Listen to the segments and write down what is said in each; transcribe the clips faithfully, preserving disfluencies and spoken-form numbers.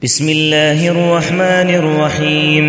بسم الله الرحمن الرحيم.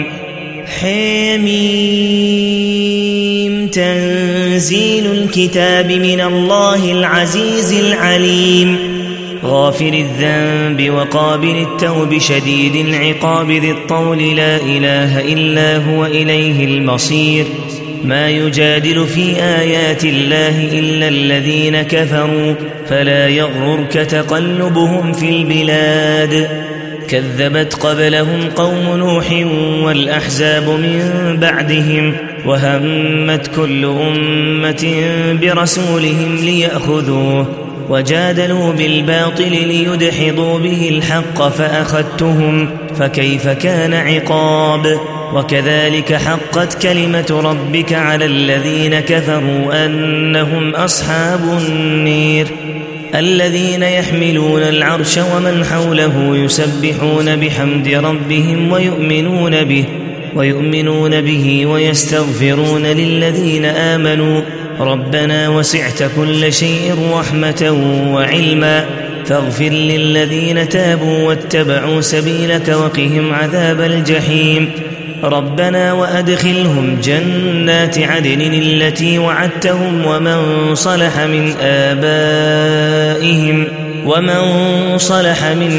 حميم. تنزيل الكتاب من الله العزيز العليم. غافر الذنب وقابل التوب شديد العقاب ذي الطول لا إله إلا هو إليه المصير. ما يجادل في آيات الله إلا الذين كفروا فلا يغررك تقلبهم في البلاد. كذبت قبلهم قوم نوح والأحزاب من بعدهم وهمت كل أمة برسولهم ليأخذوه وجادلوا بالباطل ليدحضوا به الحق فأخذتهم فكيف كان عقاب. وكذلك حقت كلمة ربك على الذين كفروا أنهم أصحاب النير. الذين يحملون العرش ومن حوله يسبحون بحمد ربهم ويؤمنون به ويؤمنون به ويستغفرون للذين آمنوا ربنا وسعت كل شيء رحمة وعلما فاغفر للذين تابوا واتبعوا سبيلك وقهم عذاب الجحيم. ربنا وأدخلهم جنات عدن التي وعدتهم ومن صلح من آبائهم ومن صلح من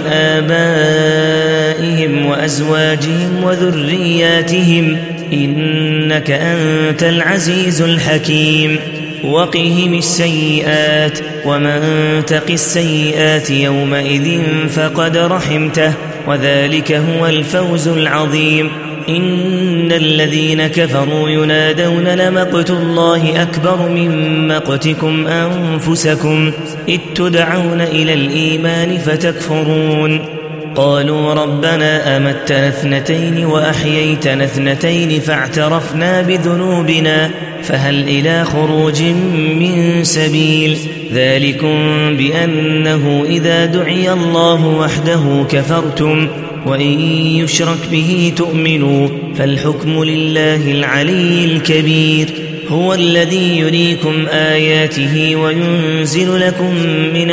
آبائهم وأزواجهم وذرياتهم إنك أنت العزيز الحكيم. وقهم السيئات ومن تق السيئات يومئذ فقد رحمته وذلك هو الفوز العظيم. إن الذين كفروا ينادون لمقت الله أكبر من مقتكم أنفسكم إذ تدعون إلى الإيمان فتكفرون. قالوا ربنا أمتنا اثنتين وأحييتنا اثنتين فاعترفنا بذنوبنا فهل إلى خروج من سبيل. ذلكم بأنه إذا دعي الله وحده كفرتم وإن يشرك به تؤمنوا فالحكم لله العلي الكبير. هو الذي يريكم آياته وينزل لكم من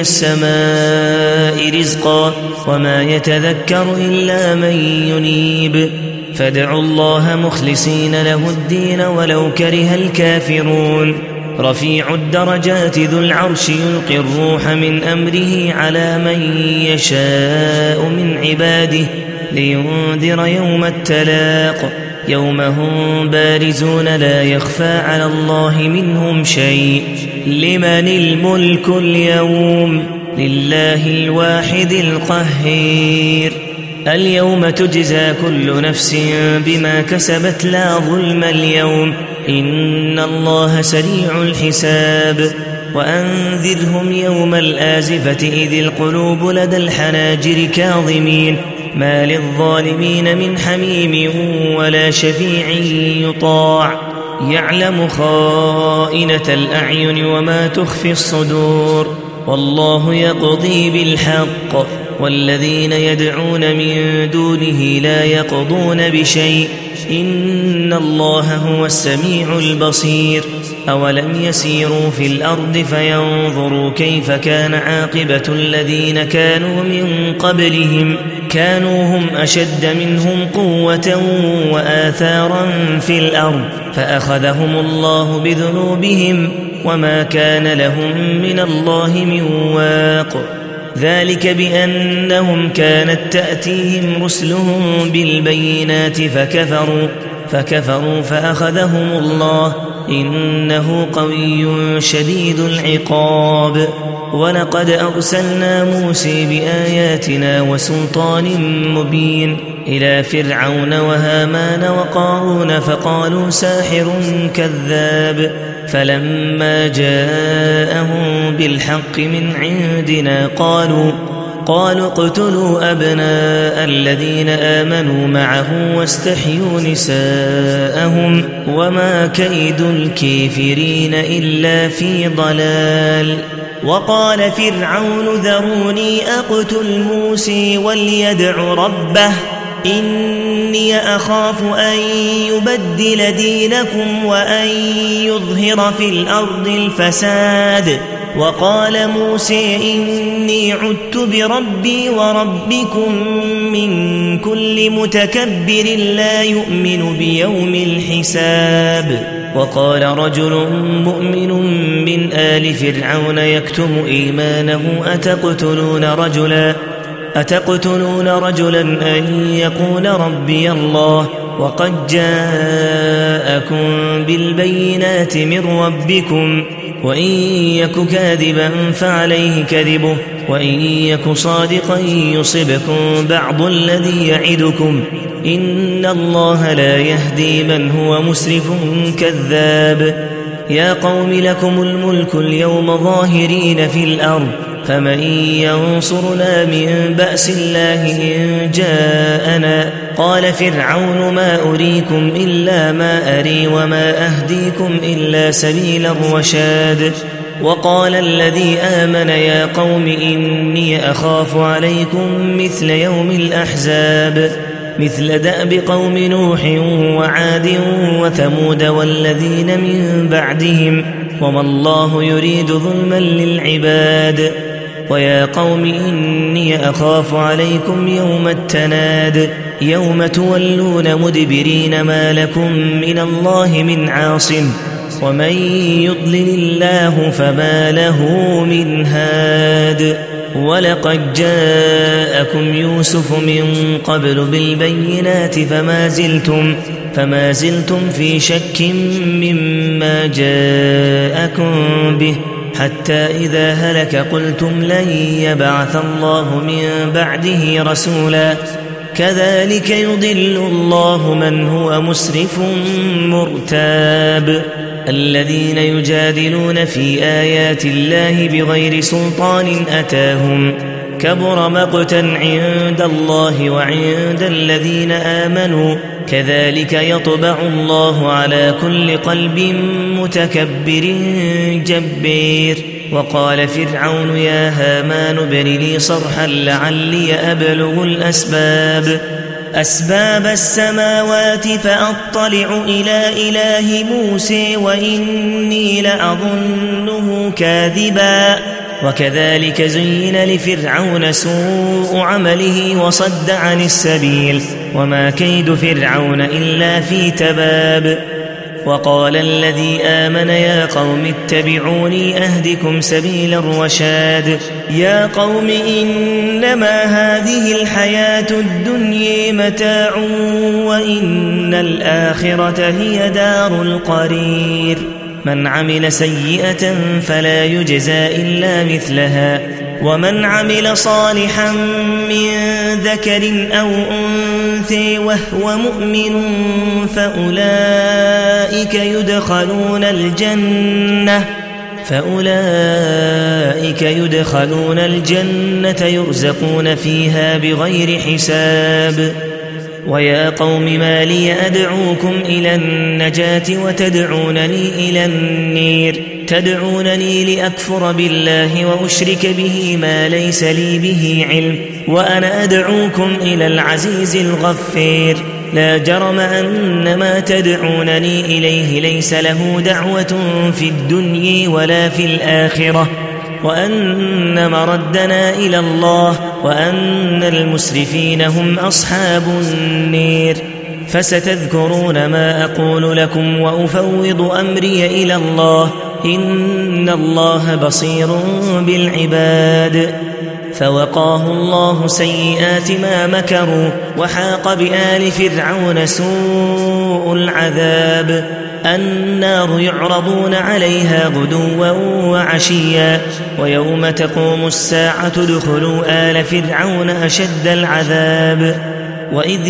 السماء رزقا وما يتذكر إلا من ينيب. فادعوا الله مخلصين له الدين ولو كره الكافرون. رفيع الدرجات ذو العرش يلقي الروح من أمره على من يشاء من عباده لينذر يوم التلاق يوم هم بارزون لا يخفى على الله منهم شيء. لمن الملك اليوم لله الواحد القهير. اليوم تجزى كل نفس بما كسبت لا ظلم اليوم إن الله سريع الحساب. وأنذرهم يوم الآزفة إذ القلوب لدى الحناجر كاظمين ما للظالمين من حميم ولا شفيع يطاع. يعلم خائنة الأعين وما تخفي الصدور والله يقضي بالحق والذين يدعون من دونه لا يقضون بشيء إن الله هو السميع البصير. أولم يسيروا في الأرض فينظروا كيف كان عاقبة الذين كانوا من قبلهم كانوا هم أشد منهم قوة وآثارا في الأرض فأخذهم الله بذنوبهم وما كان لهم من الله من واق. ذلك بأنهم كانت تأتيهم رسلهم بالبينات فكفروا فكفروا فأخذهم الله إنه قوي شديد العقاب. ولقد أرسلنا موسى بآياتنا وسلطان مبين إلى فرعون وهامان وقارون فقالوا ساحر كذاب. فلما جاءهم بالحق من عندنا قالوا قالوا اقتلوا أبناء الذين آمنوا معه واستحيوا نساءهم وما كيد الكافرين إلا في ضلال. وقال فرعون ذروني أقتل موسى وليدع ربه إني أخاف أن يبدل دينكم وأن يظهر في الأرض الفساد. وقال موسى إني عدت بربي وربكم من كل متكبر لا يؤمن بيوم الحساب. وقال رجل مؤمن من آل فرعون يكتم إيمانه أتقتلون رجلا أتقتلون رجلا أن يقول ربي الله وقد جاءكم بالبينات من ربكم وإن يك كاذبا فعليه كذبه وإن يك صادقا يصبكم بعض الذي يعدكم إن الله لا يهدي من هو مسرف كذاب. يا قوم لكم الملك اليوم ظاهرين في الأرض فمن ينصرنا من بأس الله إن جاءنا. قال فرعون ما أريكم إلا ما أري وما أهديكم إلا سبيل الرشاد. وقال الذي آمن يا قوم إني أخاف عليكم مثل يوم الأحزاب مثل دأب قوم نوح وعاد وثمود والذين من بعدهم وما الله يريد ظلما للعباد. ويا قوم إني أخاف عليكم يوم التناد يوم تولون مدبرين ما لكم من الله من عاصم ومن يضلل الله فما له من هاد. ولقد جاءكم يوسف من قبل بالبينات فما زلتم فما زلتم في شك مما جاءكم به حتى إذا هلك قلتم لن يبعث الله من بعده رسولا. كذلك يضل الله من هو مسرف مرتاب. الذين يجادلون في آيات الله بغير سلطان أتاهم كبر مقتا عند الله وعند الذين آمنوا كذلك يطبع الله على كل قلب متكبر جبير. وقال فرعون يا هامان ابن لي صرحا لعلي أبلغ الأسباب أسباب السماوات فأطلع إلى إله موسى وإني لأظنه كاذبا. وكذلك زين لفرعون سوء عمله وصد عن السبيل وما كيد فرعون إلا في تباب. وقال الذي آمن يا قوم اتبعوني أهدكم سبيل الرشاد. يا قوم إنما هذه الحياة الدنيا متاع وإن الآخرة هي دار القرير. من عمل سيئة فلا يجزى إلا مثلها ومن عمل صالحا من ذكر أو أنثى وهو مؤمن فأولئك يدخلون الجنة فأولئك يدخلون الجنة يرزقون فيها بغير حساب. ويا قوم ما لي أدعوكم إلى النجاة وتدعونني إلى النير تدعونني لأكفر بالله وأشرك به ما ليس لي به علم وأنا أدعوكم إلى العزيز الغفير. لا جرم أن ما تدعونني إليه ليس له دعوة في الدنيا ولا في الآخرة وأن مردنا إلى الله وأن المسرفين هم أصحاب النير. فستذكرون ما أقول لكم وأفوض أمري إلى الله إن الله بصير بالعباد. فوقاه الله سيئات ما مكروا وحاق بآل فرعون سوء العذاب. النار يعرضون عليها غدوا وعشيا ويوم تقوم الساعة ادخلوا آل فرعون أشد العذاب. وإذ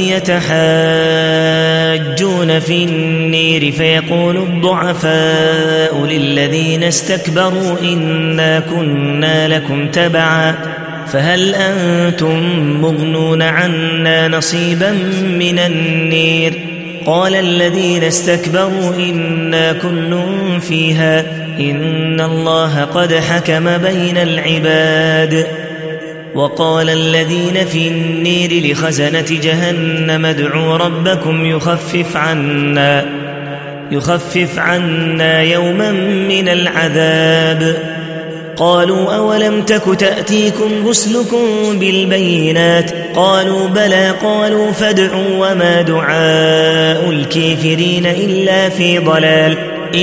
يتحاجون في النير فيقول الضعفاء للذين استكبروا إنا كنا لكم تبعا فهل أنتم مغنون عنا نصيبا من النير. قال الذين استكبروا إنا كل فيها إن الله قد حكم بين العباد. وقال الذين في النير لخزنة جهنم ادعوا ربكم يخفف عنا يخفف عنا يوما من العذاب. قالوا أولم تك تأتيكم رسلكم بالبينات قالوا بلى قالوا فادعوا وما دعاء الكافرين إلا في ضلال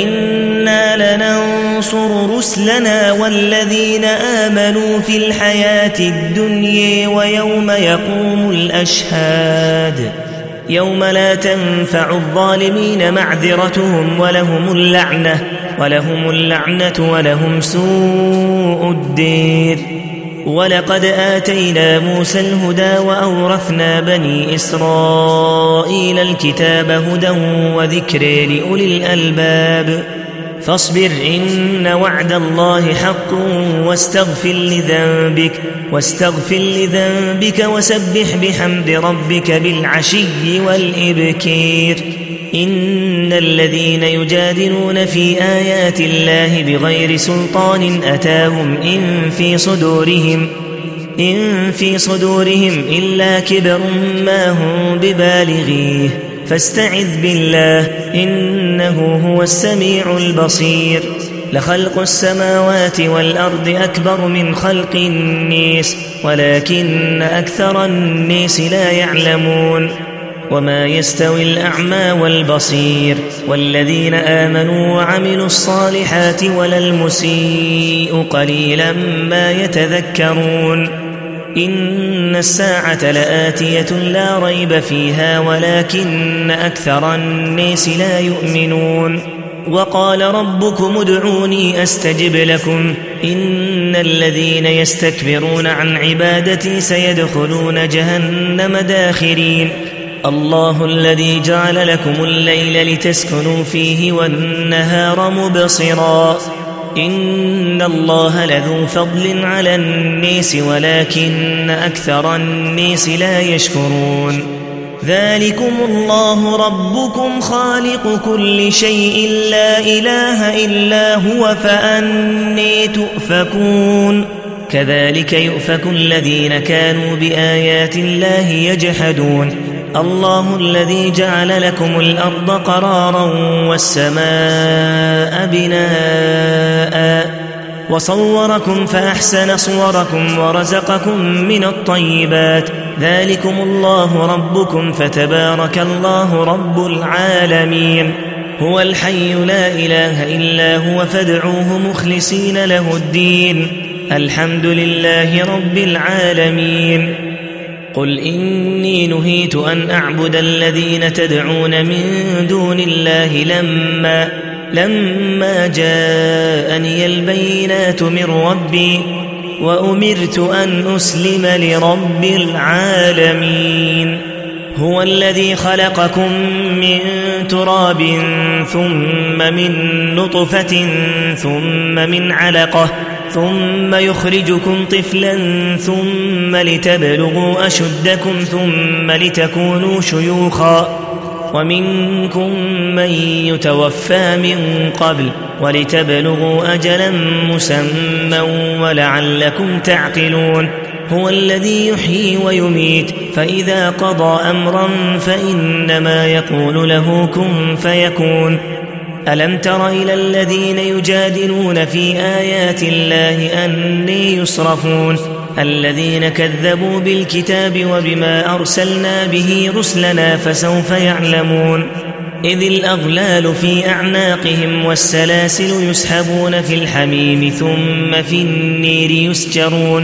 إنا لننصر رسلنا والذين آمنوا في الحياة الدنيا ويوم يقوم الأشهاد يوم لا تنفع الظالمين معذرتهم ولهم اللعنة ولهم اللعنة ولهم سوء الدير ولقد آتينا موسى الهدى وأورثنا بني إسرائيل الكتاب هدى وذكر لأولي الألباب فاصبر إن وعد الله حق واستغفر لذنبك واستغفر لذنبك وسبح بحمد ربك بالعشي والإبكير إن الذين يجادلون في آيات الله بغير سلطان أتاهم إن في صدورهم إن في صدورهم إلا كبر ما هم ببالغيه فاستعذ بالله إنه هو السميع البصير لخلق السماوات والأرض أكبر من خلق الناس ولكن أكثر الناس لا يعلمون وما يستوي الأعمى والبصير والذين آمنوا وعملوا الصالحات ولا المسيء قليلا ما يتذكرون إن الساعة لآتية لا ريب فيها ولكن أكثر الناس لا يؤمنون وقال ربكم ادعوني أستجب لكم إن الذين يستكبرون عن عبادتي سيدخلون جهنم داخرين الله الذي جعل لكم الليل لتسكنوا فيه والنهار مبصرا إن الله لذو فضل على الناس ولكن أكثر الناس لا يشكرون ذلكم الله ربكم خالق كل شيء لا إله إلا هو فأني تؤفكون كذلك يؤفك الذين كانوا بآيات الله يجحدون الله الذي جعل لكم الأرض قرارا والسماء بناء وصوركم فأحسن صوركم ورزقكم من الطيبات ذلكم الله ربكم فتبارك الله رب العالمين هو الحي لا إله إلا هو فادعوه مخلصين له الدين الحمد لله رب العالمين قل إني نهيت أن أعبد الذين تدعون من دون الله لما لما جاءني البينات من ربي وأمرت أن أسلم لرب العالمين هو الذي خلقكم من تراب ثم من نطفة ثم من علقة ثم يخرجكم طفلا ثم لتبلغوا أشدكم ثم لتكونوا شيوخا ومنكم من يتوفى من قبل ولتبلغوا أجلا مسمى ولعلكم تعقلون هو الذي يحيي ويميت فإذا قضى أمرا فإنما يقول له كن فيكون ألم تر إلى الذين يجادلون في آيات الله أني يصرفون الذين كذبوا بالكتاب وبما أرسلنا به رسلنا فسوف يعلمون إذ الأغلال في أعناقهم والسلاسل يسحبون في الحميم ثم في النير يسجرون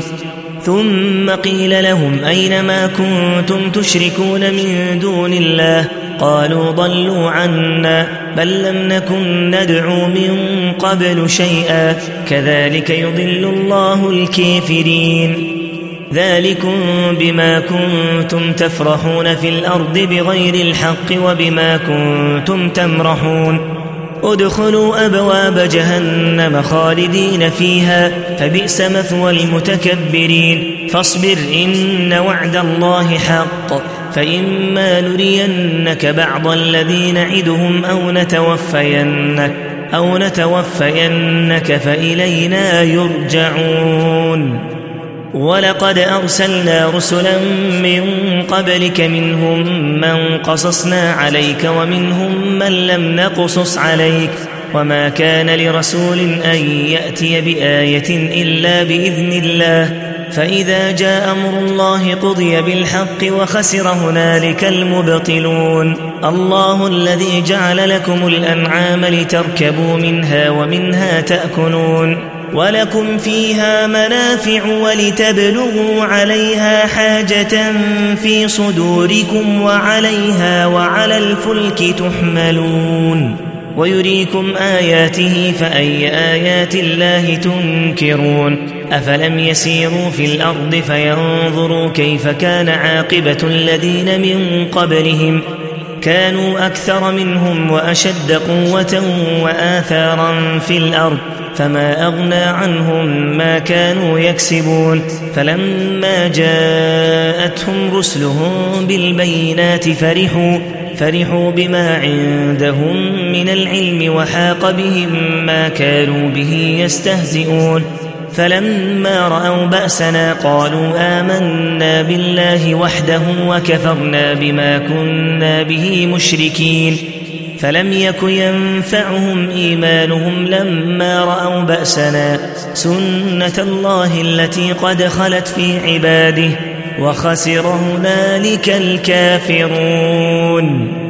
ثم قيل لهم أين ما كنتم تشركون من دون الله قالوا ضلوا عنا بل لم نكن ندعو من قبل شيئا كذلك يضل الله الكافرين ذلكم بما كنتم تفرحون في الأرض بغير الحق وبما كنتم تمرحون ادخلوا أبواب جهنم خالدين فيها فبئس مثوى المتكبرين فاصبر إن وعد الله حق فإما نرينك بعض الذي نعدهم أو نتوفينك أو نتوفينك فإلينا يرجعون ولقد أرسلنا رسلا من قبلك منهم من قصصنا عليك ومنهم من لم نقصص عليك وما كان لرسول أن يأتي بآية إلا بإذن الله فإذا جاء أمر الله قضي بالحق وخسر هنالك المبطلون الله الذي جعل لكم الأنعام لتركبوا منها ومنها تأكلون ولكم فيها منافع ولتبلغوا عليها حاجة في صدوركم وعليها وعلى الفلك تحملون ويريكم آياته فأي آيات الله تنكرون أفلم يسيروا في الأرض فينظروا كيف كان عاقبة الذين من قبلهم كانوا أكثر منهم وأشد قوة وآثارا في الأرض فما أغنى عنهم ما كانوا يكسبون فلما جاءتهم رسلهم بالبينات فرحوا فرحوا بما عندهم من العلم وحاق بهم ما كانوا به يستهزئون فلما رأوا بأسنا قالوا آمنا بالله وحده وكفرنا بما كنا به مشركين فلم يك ينفعهم إيمانهم لما رأوا بأسنا سنة الله التي قد خلت في عباده وخسر هنالك الكافرون